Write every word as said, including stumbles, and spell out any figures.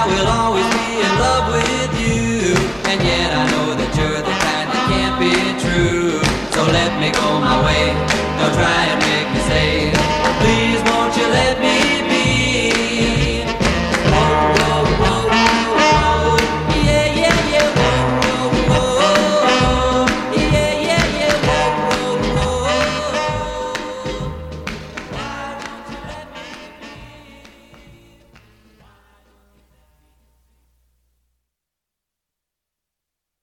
I will always be in love with you. And yet I know that you're the kind that can't be true. So let me go my way, don't try and make me stay. Please won't you let me be.